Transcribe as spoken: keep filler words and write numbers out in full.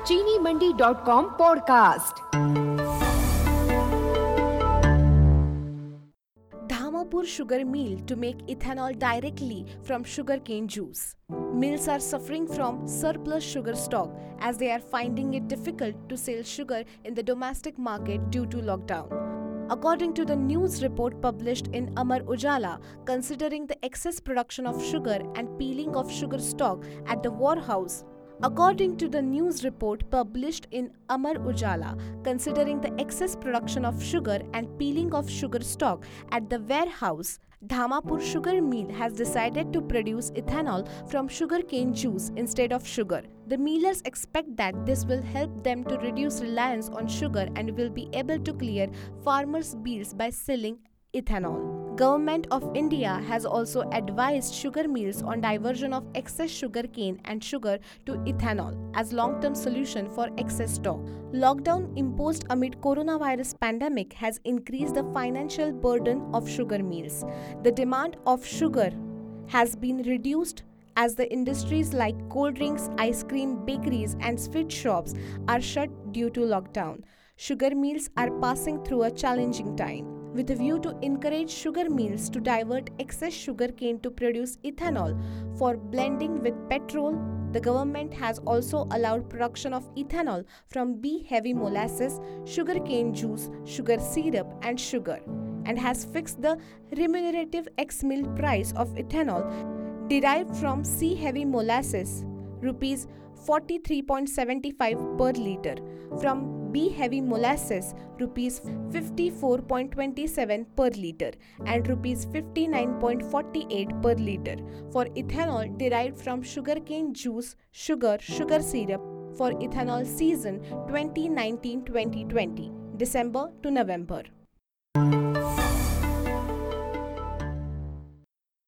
चीनी Mandi dot com podcast. Dhamapur sugar mill to make ethanol directly from sugarcane juice. Mills are suffering from surplus sugar stock as they are finding it difficult to sell sugar in the domestic market due to lockdown. According to the news report published in Amar Ujala, considering the excess production of sugar and peeling of sugar stock at the warehouse, According to the news report published in Amar Ujala, considering the excess production of sugar and peeling of sugar stock at the warehouse, Dhamapur sugar mill has decided to produce ethanol from sugarcane juice instead of sugar. The millers expect that this will help them to reduce reliance on sugar and will be able to clear farmers' bills by selling ethanol. Government of India has also advised sugar mills on diversion of excess sugarcane and sugar to ethanol as long-term solution for excess stock. Lockdown imposed amid coronavirus pandemic has increased the financial burden of sugar mills. The demand of sugar has been reduced as the industries like cold drinks, ice cream, bakeries and sweet shops are shut due to lockdown. Sugar mills are passing through a challenging time. With a view to encourage sugar mills to divert excess sugarcane to produce ethanol for blending with petrol, the government has also allowed production of ethanol from B-heavy molasses, sugarcane juice, sugar syrup and sugar, and has fixed the remunerative ex-mill price of ethanol derived from C-heavy molasses, rupees forty-three point seven five per litre, from B-heavy molasses, rupees fifty-four point two seven per litre and rupees fifty-nine point four eight per litre for ethanol derived from sugarcane juice, sugar, sugar syrup for ethanol season twenty nineteen twenty twenty, December to November.